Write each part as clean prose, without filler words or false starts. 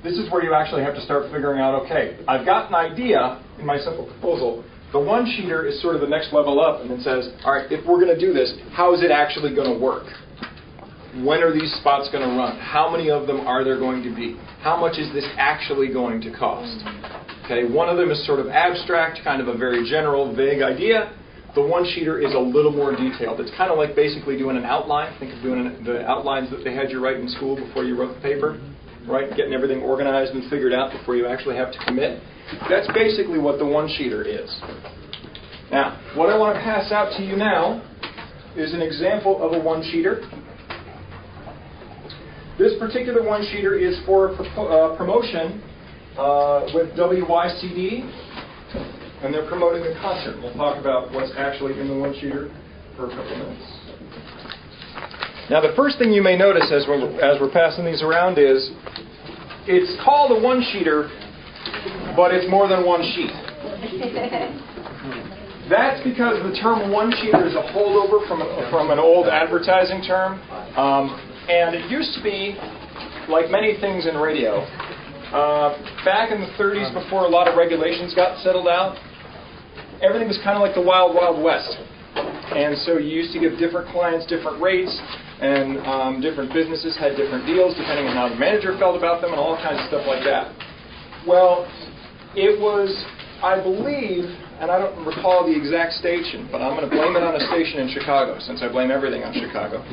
this is where you actually have to start figuring out, okay, I've got an idea in my simple proposal. The one-sheeter is sort of the next level up, and it says, all right, if we're going to do this, how is it actually going to work? When are these spots going to run? How many of them are there going to be? How much is this actually going to cost? Okay, one of them is sort of abstract, kind of a very general, vague idea. The one-sheeter is a little more detailed. It's kind of like basically doing an outline. Think of doing the outlines that they had you write in school before you wrote the paper, right? Getting everything organized and figured out before you actually have to commit. That's basically what the one-sheeter is. Now, what I want to pass out to you now is an example of a one-sheeter. This particular one-sheeter is for a promotion with WYCD, and they're promoting a concert. We'll talk about what's actually in the one-sheeter for a couple minutes. Now, the first thing you may notice as we're passing these around is it's called a one-sheeter, but it's more than one sheet. That's because the term one-sheeter is a holdover from an old advertising term. And it used to be, like many things in radio, back in the 30s before a lot of regulations got settled out, everything was kind of like the Wild Wild West. And so you used to give different clients different rates, and different businesses had different deals depending on how the manager felt about them and all kinds of stuff like that. Well, it was, I believe, and I don't recall the exact station, but I'm going to blame it on a station in Chicago, since I blame everything on Chicago.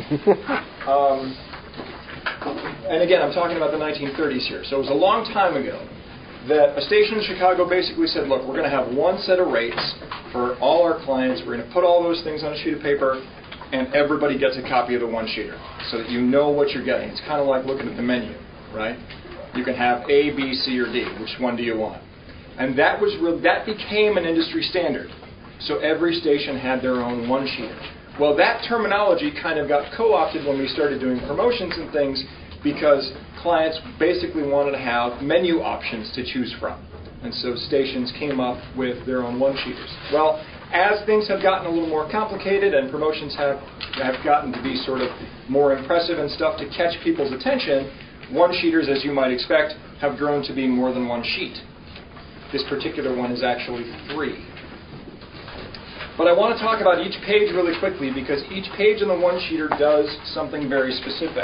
And again, I'm talking about the 1930s here. So it was a long time ago that a station in Chicago basically said, look, we're going to have one set of rates for all our clients. We're going to put all those things on a sheet of paper, and everybody gets a copy of the one-sheeter so that you know what you're getting. It's kind of like looking at the menu, right? You can have A, B, C, or D. Which one do you want? And that became an industry standard. So every station had their own one-sheeter. Well, that terminology kind of got co-opted when we started doing promotions and things because clients basically wanted to have menu options to choose from. And so stations came up with their own one-sheeters. Well, as things have gotten a little more complicated and promotions have gotten to be sort of more impressive and stuff to catch people's attention, one-sheeters, as you might expect, have grown to be more than one sheet. This particular one is actually 3. But I want to talk about each page really quickly because each page in the one-sheeter does something very specific.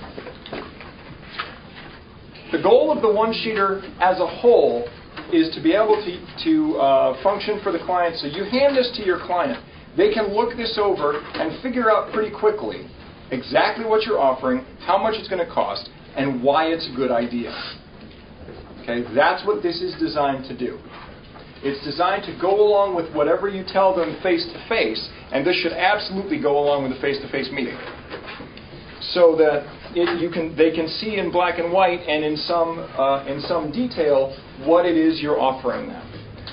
The goal of the one-sheeter as a whole is to be able to function for the client. So you hand this to your client. They can look this over and figure out pretty quickly exactly what you're offering, how much it's going to cost, and why it's a good idea. Okay, that's what this is designed to do. It's designed to go along with whatever you tell them face-to-face, and this should absolutely go along with a face-to-face meeting. So that they can see in black and white and in some detail what it is you're offering them.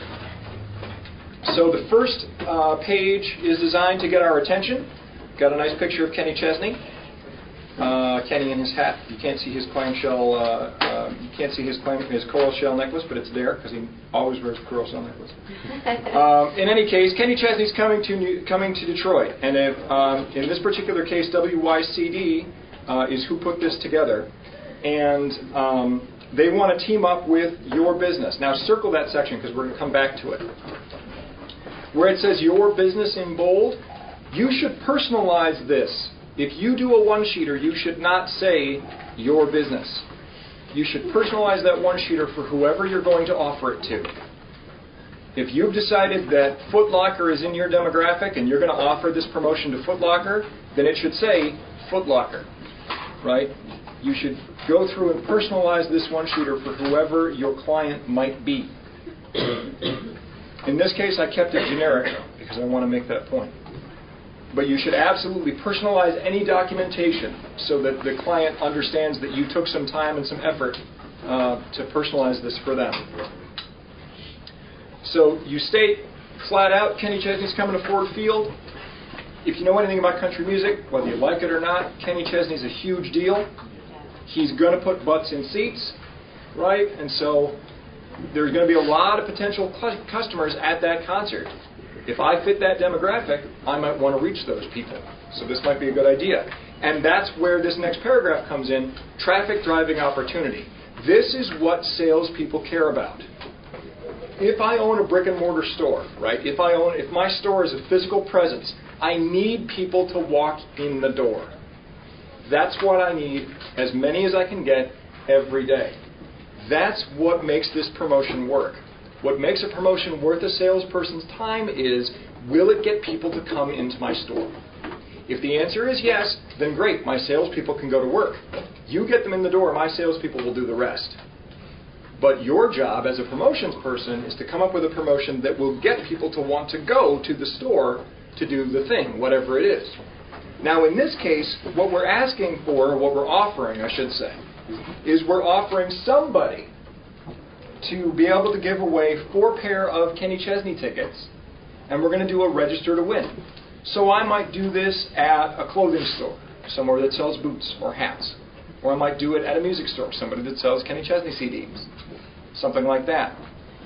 So the first page is designed to get our attention. Got a nice picture of Kenny Chesney. Kenny in his hat. You can't see his clamshell. You can't see his coral shell necklace, but it's there because he always wears a coral shell necklace. In any case, Kenny Chesney's coming to Detroit, and in this particular case, WYCD is who put this together, and they want to team up with your business. Now, circle that section because we're going to come back to it. Where it says your business in bold, you should personalize this. If you do a one-sheeter, you should not say your business. You should personalize that one-sheeter for whoever you're going to offer it to. If you've decided that Foot Locker is in your demographic and you're going to offer this promotion to Foot Locker, then it should say Foot Locker, right? You should go through and personalize this one-sheeter for whoever your client might be. In this case, I kept it generic because I want to make that point. But you should absolutely personalize any documentation so that the client understands that you took some time and some effort to personalize this for them. So you state flat out, Kenny Chesney's coming to Ford Field. If you know anything about country music, whether you like it or not, Kenny Chesney's a huge deal. He's going to put butts in seats, right? And so there's going to be a lot of potential customers at that concert. If I fit that demographic, I might want to reach those people. So this might be a good idea. And that's where this next paragraph comes in, traffic driving opportunity. This is what salespeople care about. If I own a brick and mortar store, right? If my store is a physical presence, I need people to walk in the door. That's what I need, as many as I can get every day. That's what makes this promotion work. What makes a promotion worth a salesperson's time is, will it get people to come into my store? If the answer is yes, then great, my salespeople can go to work. You get them in the door, my salespeople will do the rest. But your job as a promotions person is to come up with a promotion that will get people to want to go to the store to do the thing, whatever it is. Now in this case, what we're asking for, or what we're offering, I should say, is we're offering somebody to be able to give away 4 pair of Kenny Chesney tickets, and we're going to do a register to win. So I might do this at a clothing store, somewhere that sells boots or hats. Or I might do it at a music store, somebody that sells Kenny Chesney CDs. Something like that.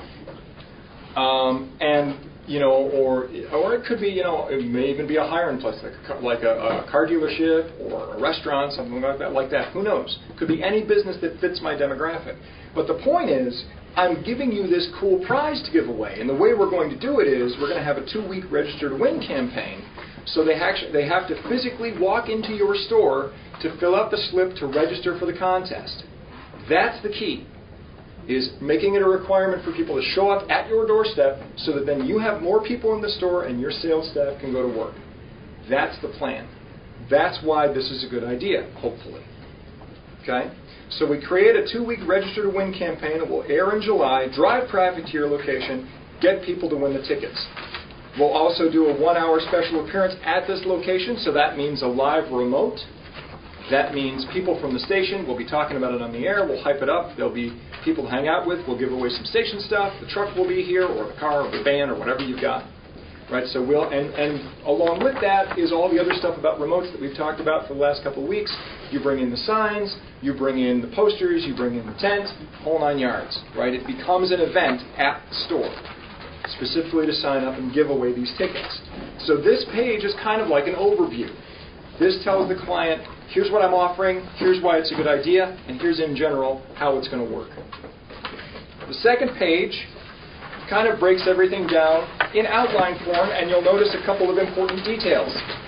Or it could be, it may even be a hiring place, like a car dealership or a restaurant, something like that. Who knows? It could be any business that fits my demographic. But the point is, I'm giving you this cool prize to give away. And the way we're going to do it is, we're going to have a 2-week Register to Win campaign. So they have to physically walk into your store to fill out the slip to register for the contest. That's the key, is making it a requirement for people to show up at your doorstep so that then you have more people in the store and your sales staff can go to work. That's the plan. That's why this is a good idea, hopefully. Okay? So we create a 2-week Register to Win campaign that will air in July, drive traffic to your location, get people to win the tickets. We'll also do a 1-hour special appearance at this location, so that means a live remote. That means people from the station will be talking about it on the air. We'll hype it up. There'll be people to hang out with. We'll give away some station stuff. The truck will be here, or the car, or the band, or whatever you've got. Right? So and along with that is all the other stuff about remotes that we've talked about for the last couple of weeks. You bring in the signs, you bring in the posters, you bring in the tent, whole 9 yards. Right? It becomes an event at the store, specifically to sign up and give away these tickets. So this page is kind of like an overview. This tells the client, here's what I'm offering, here's why it's a good idea, and here's in general how it's going to work. The second page kind of breaks everything down in outline form, and you'll notice a couple of important details.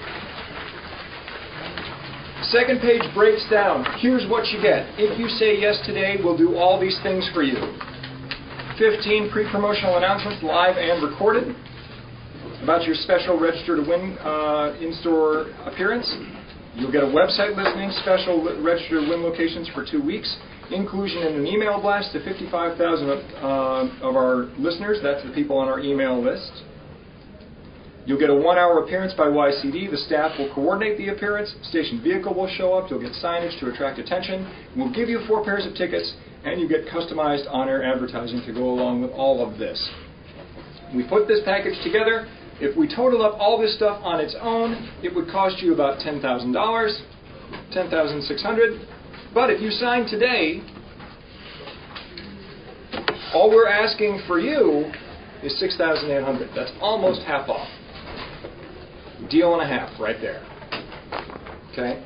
Second page breaks down, here's what you get. If you say yes today, we'll do all these things for you. 15 pre-promotional announcements, live and recorded, about your special Register to Win in-store appearance. You'll get a website listing, special Register to Win locations for 2 weeks, inclusion in an email blast to 55,000 of our listeners. That's the people on our email list. You'll get a 1-hour appearance by YCD. The staff will coordinate the appearance. Station vehicle will show up. You'll get signage to attract attention. We'll give you 4 pairs of tickets, and you get customized on-air advertising to go along with all of this. We put this package together. If we total up all this stuff on its own, it would cost you about $10,000, $10,600. But if you sign today, all we're asking for you is $6,800. That's almost half off. Deal and a half right there. Okay?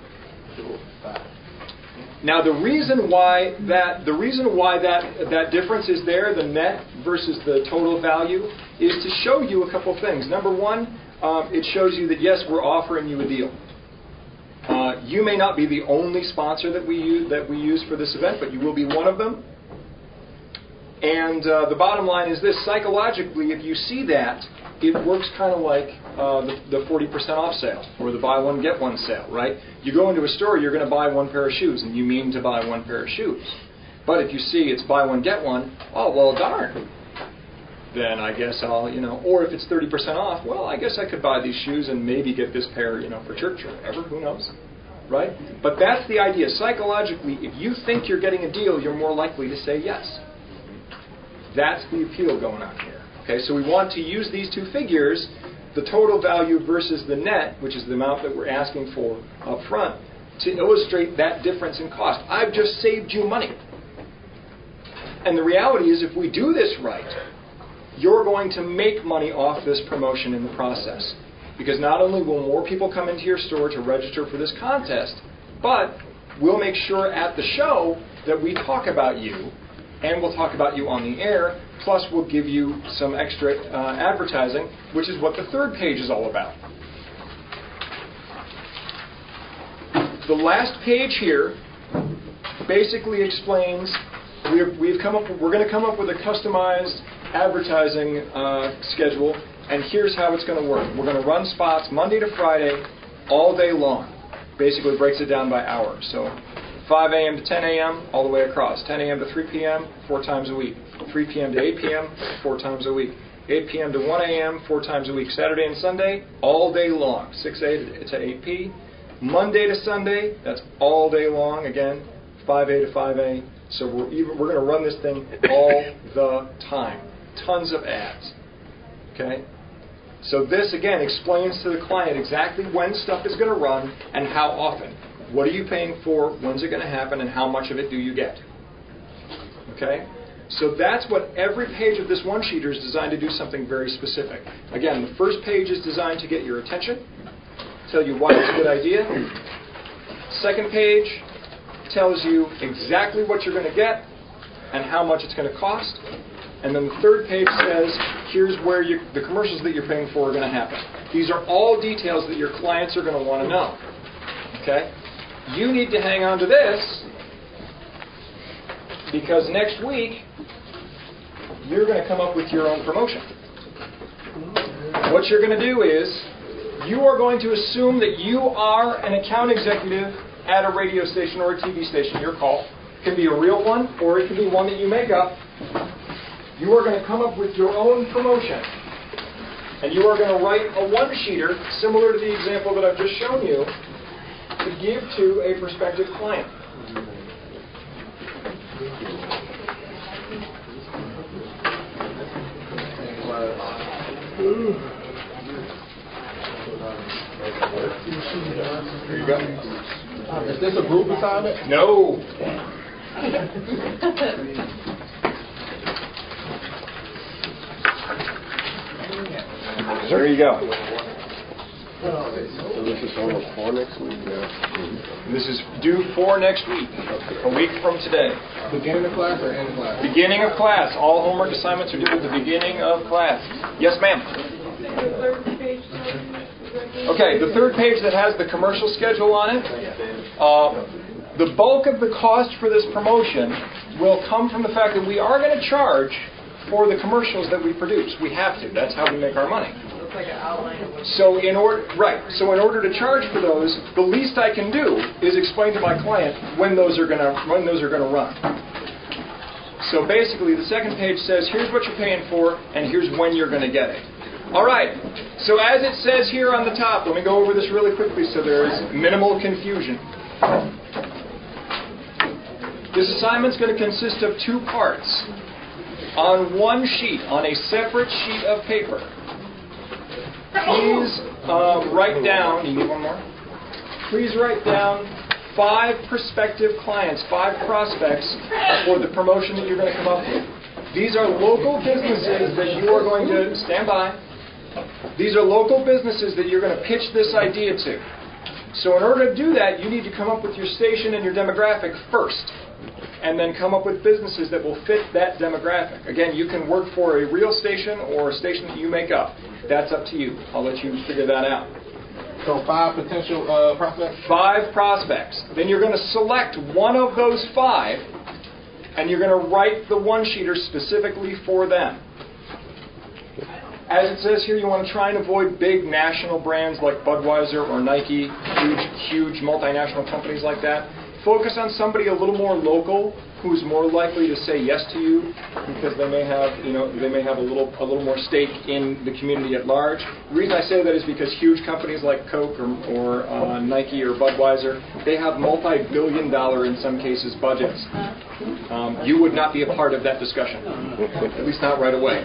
Now the reason why that difference is there, the net versus the total value, is to show you a couple things. Number one, it shows you that yes, we're offering you a deal. You may not be the only sponsor that we use for this event, but you will be one of them. And the bottom line is this: psychologically, if you see that, it works kind of like the 40% off sale or the buy one get one sale, right? You go into a store, you're going to buy 1 pair of shoes, and you mean to buy 1 pair of shoes. But if you see it's buy one get one, oh well, darn. Then I guess I'll, or if it's 30% off, well, I guess I could buy these shoes and maybe get this pair, for church or whatever. Who knows, right? But that's the idea. Psychologically, if you think you're getting a deal, you're more likely to say yes. That's the appeal going on here. Okay, so we want to use these 2 figures, the total value versus the net, which is the amount that we're asking for up front, to illustrate that difference in cost. I've just saved you money. And the reality is, if we do this right, you're going to make money off this promotion in the process. Because not only will more people come into your store to register for this contest, but we'll make sure at the show that we talk about you, and we'll talk about you on the air, plus we'll give you some extra advertising, which is what the third page is all about. The last page here basically explains we're going to come up with a customized advertising schedule, and here's how it's going to work. We're going to run spots Monday to Friday all day long. Basically breaks it down by hours. So 5 a.m. to 10 a.m. all the way across. 10 a.m. to 3 p.m. 4 times a week. 3 p.m. to 8 p.m. 4 times a week. 8 p.m. to 1 a.m. 4 times a week. Saturday and Sunday all day long. 6 a to 8 p. Monday to Sunday, that's all day long. Again, 5A to 5A. So we're going to run this thing all the time. Tons of ads. Okay? So this, again, explains to the client exactly when stuff is going to run and how often. What are you paying for? When's it going to happen? And how much of it do you get? Okay? So that's what every page of this one-sheeter is designed to do, something very specific. Again, the first page is designed to get your attention, tell you why it's a good idea. Second page tells you exactly what you're going to get and how much it's going to cost. And then the third page says, here's where the commercials that you're paying for are going to happen. These are all details that your clients are going to want to know. Okay? You need to hang on to this, because next week you're going to come up with your own promotion. What you're going to do is you are going to assume that you are an account executive at a radio station or a TV station, your call. It can be a real one, or it can be one that you make up. You are going to come up with your own promotion. And you are going to write a one-sheeter, similar to the example that I've just shown you, to give to a prospective client. There you go. Is this a group assignment? No. There you go. So this is almost for next week now? This is due for next week, a week from today. Beginning of class or end of class? Beginning of class. All homework assignments are due at the beginning of class. Yes, ma'am. Okay, the third page that has the commercial schedule on it. The bulk of the cost for this promotion will come from the fact that we are going to charge for the commercials that we produce. We have to. That's how we make our money. Like an outline of what So in order to charge for those, the least I can do is explain to my client when those are going to run. So basically, the second page says, here's what you're paying for, and here's when you're going to get it. All right. So as it says here on the top, let me go over this really quickly so there is minimal confusion. This assignment's going to consist of two parts. On one sheet, on a separate sheet of paper, please write down, you need one more? Please write down 5 prospective clients, 5 prospects for the promotion that you're going to come up with. These are local businesses that you are going to, stand by, these are local businesses that you're going to pitch this idea to. So in order to do that, you need to come up with your station and your demographic first, and then come up with businesses that will fit that demographic. Again, you can work for a real station or a station that you make up. That's up to you. I'll let you figure that out. So 5 potential prospects? 5 prospects. Then you're going to select one of those 5, and you're going to write the one-sheeter specifically for them. As it says here, you want to try and avoid big national brands like Budweiser or Nike, huge multinational companies like that. Focus on somebody a little more local who's more likely to say yes to you because they may have a little more stake in the community at large. The reason I say that is because huge companies like Coke or Nike or Budweiser, they have multi-billion-dollar, in some cases, budgets. You would not be a part of that discussion, at least not right away.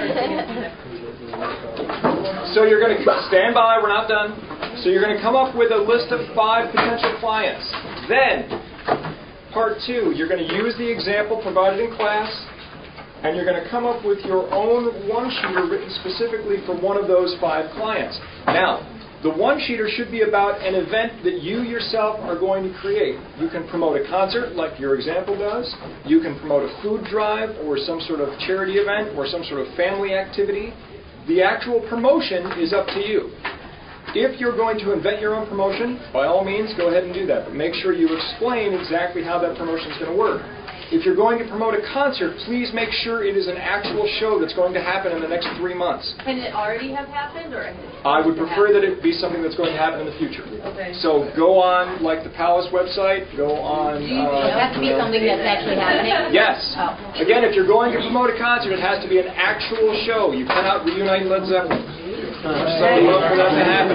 So you're going to stand by. We're not done. So you're going to come up with a list of 5 potential clients. Then, part 2, you're going to use the example provided in class, and you're going to come up with your own one-sheeter written specifically for one of those 5 clients. Now, The one-sheeter should be about an event that you yourself are going to create. You can promote a concert like your example does. You can promote a food drive or some sort of charity event or some sort of family activity. The actual promotion is up to you. If you're going to invent your own promotion, by all means, go ahead and do that. But make sure you explain exactly how that promotion is going to work. If you're going to promote a concert, please make sure it is an actual show that's going to happen in the next 3 months. Can it already have happened, or? I would prefer that it be something that's going to happen in the future. Okay. So go on, like the Palace website, go on... It has to be something that's actually happening? Yes. Oh. Again, if you're going to promote a concert, it has to be an actual show. You cannot reunite Led Zeppelin. So I would love for that to happen.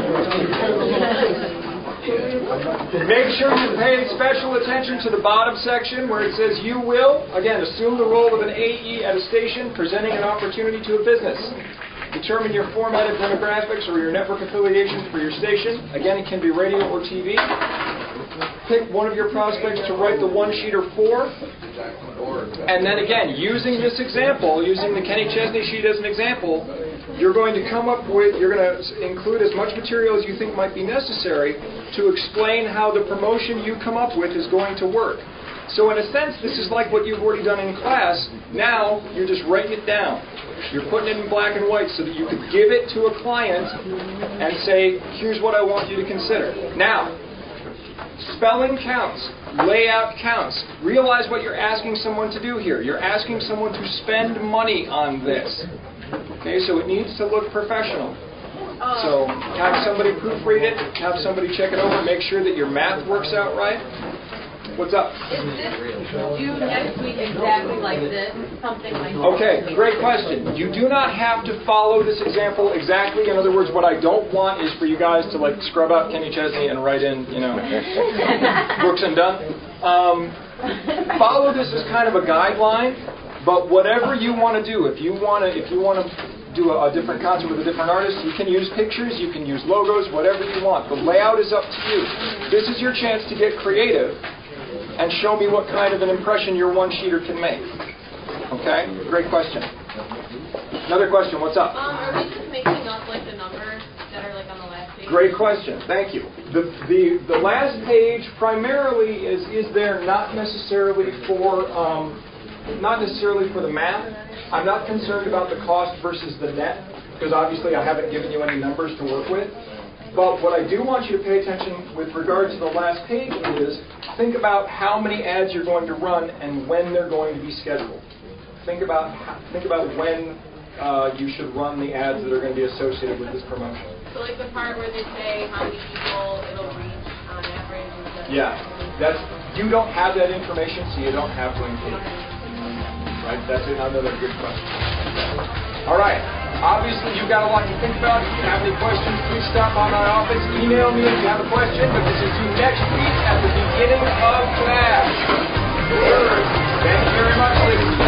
Make sure you pay special attention to the bottom section where it says you will, again, assume the role of an AE at a station presenting an opportunity to a business. Determine your formatted demographics or your network affiliations for your station. Again, it can be radio or TV. Pick one of your prospects to write the one-sheeter for. And then again, using this example, using the Kenny Chesney sheet as an example, you're going to include as much material as you think might be necessary to explain how the promotion you come up with is going to work. So in a sense, this is like what you've already done in class. Now, you're just writing it down. You're putting it in black and white so that you could give it to a client and say, here's what I want you to consider. Now, spelling counts. Layout counts. Realize what you're asking someone to do here. You're asking someone to spend money on this. Okay, so it needs to look professional. So have somebody proofread it, have somebody check it over, make sure that your math works out right. What's up? Is this due next week exactly like this? Something like this? Okay, great question. You do not have to follow this example exactly. In other words, what I don't want is for you guys to like scrub out Kenny Chesney and write in, Brooks and Dunn. Follow this as kind of a guideline, but whatever you want to do, if you want to do a different concert with a different artist, you can use pictures, you can use logos, whatever you want. The layout is up to you. This is your chance to get creative and show me what kind of an impression your one-sheeter can make. Okay? Great question. Another question. What's up? Are we just making up like the numbers that are like on the last page? Great question. Thank you. The last page primarily is there not necessarily for the math. I'm not concerned about the cost versus the net because obviously I haven't given you any numbers to work with. But what I do want you to pay attention with regard to the last page is think about how many ads you're going to run and when they're going to be scheduled. Think about when you should run the ads that are going to be associated with this promotion. So like the part where they say how many people it'll reach on average. Yeah, you don't have that information, so you don't have to include it. Right? That's another good question. All right. Obviously, you've got a lot to think about. If you have any questions, please stop by my office. Email me if you have a question, but this is due next week at the beginning of class. Thank you very much, ladies and gentlemen.